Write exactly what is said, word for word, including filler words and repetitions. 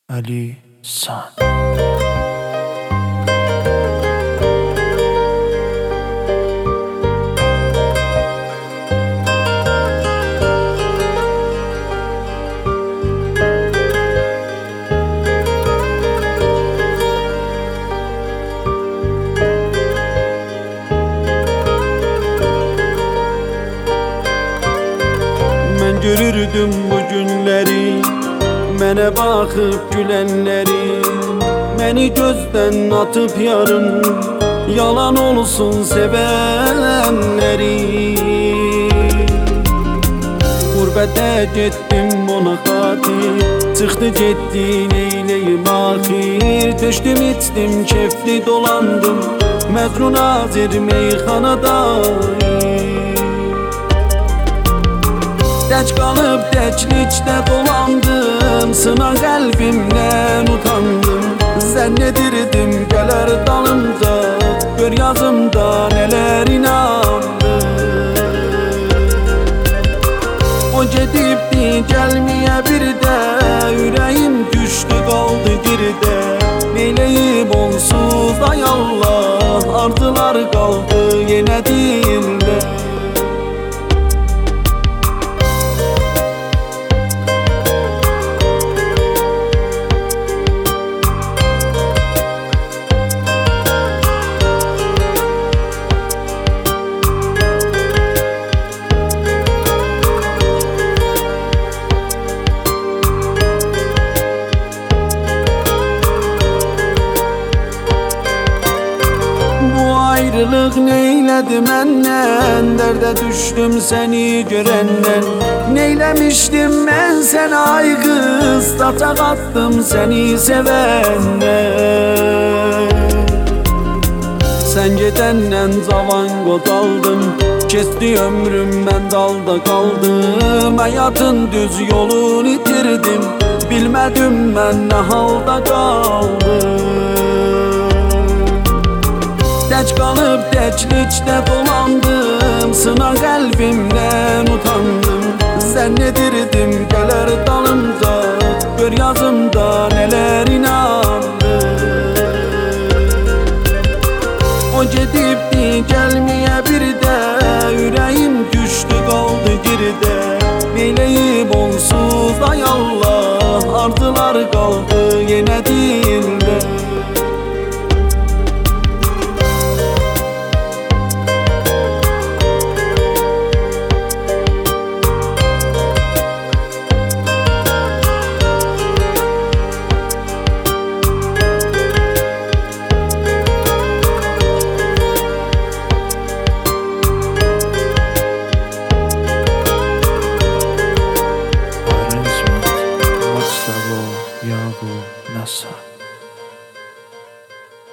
Ali San. Ben görürdüm bu günleri, mənə baxıb gülənləri, məni gözdən atıb yarım, yalan olsun sevənləri. Qurbətə getdim ona xatir, çıxdı getdi neyləyim axir. Töşdüm içdim kefli dolandım, Məzrun Azir meyxanadayım. Dəc qalıb dəklikdə dolandım, sınan qəlbimdən utandım. Zənn edirdim gələr dalımda, gör yazımda nələr inandı. O gedibdi gəlməyə bir də, ürəyim düşdü qaldı girdə. Neyləyim onsuz ay Allah, ardılar qaldı yenə dildə. Ayrılıq neylədi məndən, dərdə düşdüm səni görəndən. Neyləmişdim mən sənə ay qız, tataq atdım səni sevəndən. Sən gedəndən cavan qocaldım, keçdi ömrüm mən dalda qaldım. Həyatın düz yolunu itirdim, bilmədim mən nə halda qaldım. Dəc qalıb dəklikdə dolandım, sınan qəlbimdən utandım. Zənn edirdim gələr dalımda, gör yazımda nələr inandı. O gedibdi gəlməyə bir də, ürəyim düşdü qaldı girdə. Neyləyim onsuz ay Allah, ardılar qaldı